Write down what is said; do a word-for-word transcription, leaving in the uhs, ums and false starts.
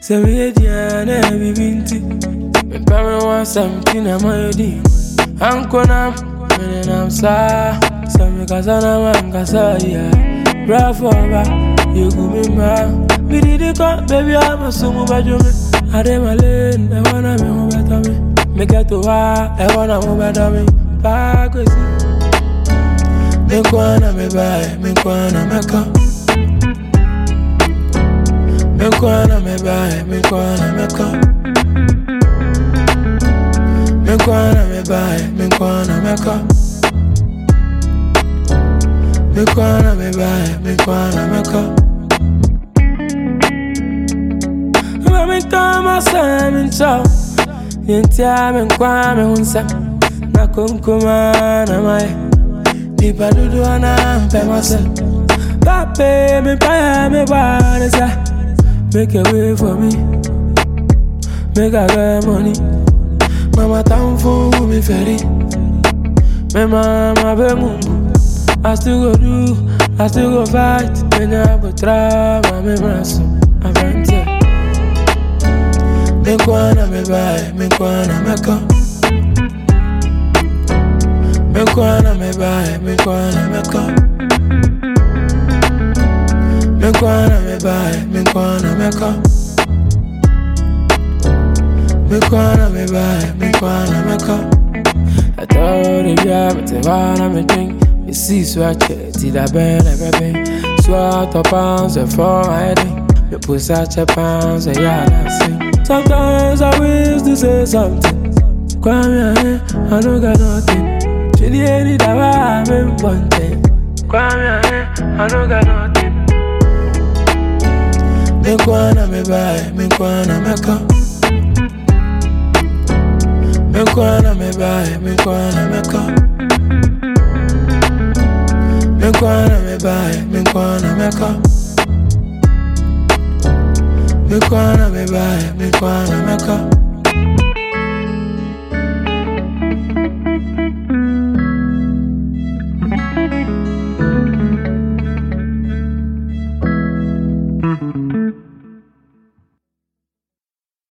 Say me a Diana, be binti. Me parent want something, I'm a D. Uncle Nam, and I'm sa. Some Casana, man, Casa, yeah. Bravo, you go me ma. Me did it, baby, I'm a sumo bajume. I dem a lane, I wanna be more better me. Me get to wa, I wanna move better me. Back with you. Me kwana me buy, me kwana me come. Me kwana me buy, me kwana me come. Me kwana me buy, me kwana me come. Me kwana me buy, me kwana me come. Me come a say me chop. Yentia me kwana me hunsa. Na kumkuma na mai. Nipa dudu ana mpe myself. Pape me paya me banesa. Make a way for me. Make a get money. Mama town for me ferry. Me mama be mumbu. I still go do, I still go fight. Me never try, me brasso. I can't tell. Me kwana me buy, me kwana me come. Me kwana me buy, me kwana me come. Me kwana me buy, me kwana me come. Me kwana me buy, me kwana me come. I told you yeah, but the one I'm drink. You see swatch it, did I burn everything? Swat the pounds and for my heading. You put such a pounds and yeah, I sing. Sometimes I wish to say something. Cry me here, I don't got nothing. Chili any that I'm in one thing. Cry me here, I don't got nothing. Me kwana me buy, me kwana me come. Me kwana me buy, me kwana me come. Me kwana me buy, me kwana me come. Me kwana me buy, me kwana me come.